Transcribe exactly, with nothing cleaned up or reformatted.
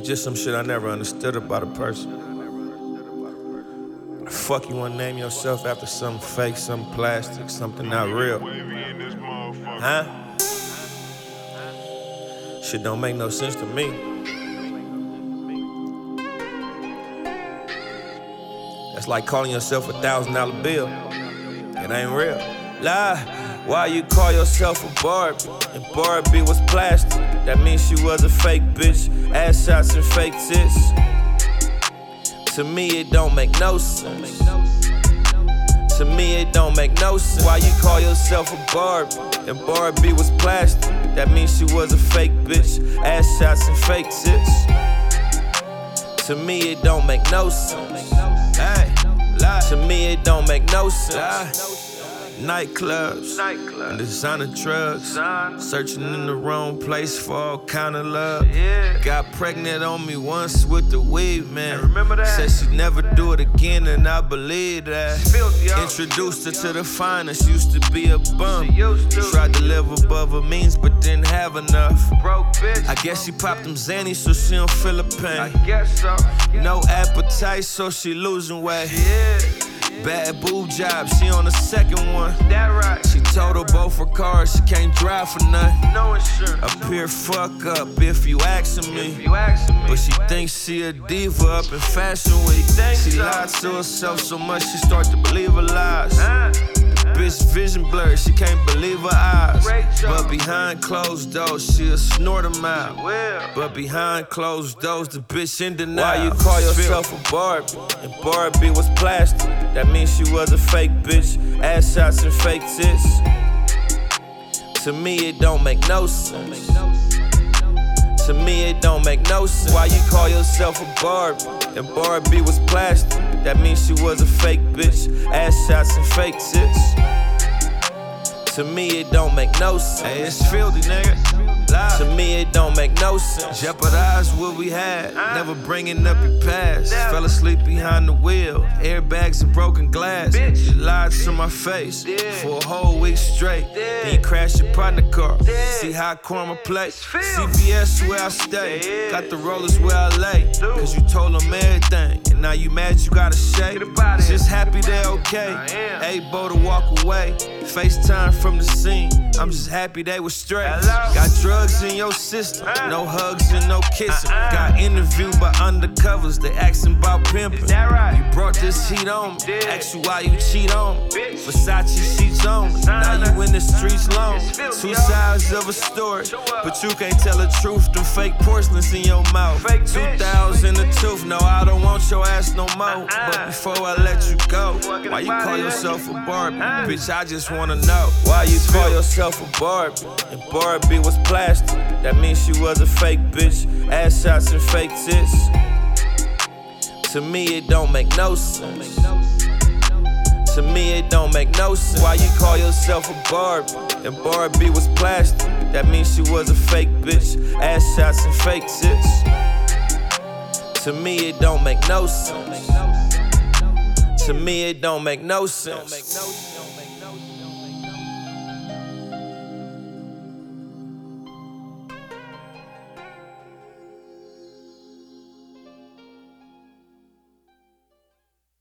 just some shit I never understood about a person. The fuck you wanna name yourself after something fake, something plastic, something not real? Huh? Shit don't make no sense to me. That's like calling yourself a thousand dollar bill. It ain't real. Lie. Why you call yourself a Barbie? And Barbie was plastic. That means she was a fake bitch. Ass shots and fake tits. To me it don't make no sense. To me it don't make no sense. Why you call yourself a Barbie? And Barbie was plastic. That means she was a fake bitch. Ass shots and fake tits. To me it don't make no sense. Hey, lie. To me it don't make no sense. Lie. Nightclubs, Nightclub. And designer drugs, Design. Searching in the wrong place for all kind of love. Yeah. Got pregnant on me once with the weed, man. Remember that? Said she'd never do it again, and I believe that. Filthy, Introduced her to the finest, used to be a bum. To. Tried to live above her means, but didn't have enough. Broke bitch. I guess she popped them Xannies so she don't feel the pain. I guess so. No appetite, so she losing weight. Yeah. Bad boob job, she on the second one. That right. She told her both her cars she can't drive for nothing. No insurance. Up here, fuck up if you asking me. If you asking me. But she thinks she a diva up in Fashion Week. She so. lied to herself so much she start to believe her lies. Uh. Bitch vision blurred, she can't believe her eyes. But behind closed doors, she'll snort them out. But behind closed doors, the bitch in denial. Why you call yourself a Barbie? And Barbie was plastic. That means she was a fake bitch. Ass shots and fake tits. To me it don't make no sense. To me it don't make no sense. Why you call yourself a Barbie? And Barbie was plastic. That means she was a fake bitch. Ass shots and fake tits. To me it don't make no sense. Hey, it's filthy, nigga. Lie. To me it don't make no sense. Jeopardize what we had. Never bringing up your past. Fell asleep behind the wheel. Airbags and broken glass. Bitch. You lied to my face for a whole week straight. Then you crashed your partner car. See how karma play. C B S where I stay. Got the rollers where I lay. Cause you told them everything. And now you mad you gotta shake. Just happy they're okay. Able to walk away. FaceTime from the scene. I'm just happy they was straight. Got drugs in your system. No hugs and no kissing. Got interviewed by undercovers. They asking about pimping. You brought this heat on me. Ask you why you cheat on me. Versace sheets on me. Now you in the streets long. Two sides of a story. But you can't tell the truth. Them fake porcelains in your mouth. Two thousand a tooth. No, I don't want your ass no more. But before I let you go, why you call yourself a Barbie? Bitch, I just wanna know why you call yourself a Barbie. And Barbie was plastic. That means she was a fake bitch. Ass shots and fake tits. To me it don't make no sense. To me it don't make no sense. Why you call yourself a Barbie? And Barbie was plastic. That means she was a fake bitch. Ass shots and fake tits. To me it don't make no sense. To me it don't make no sense.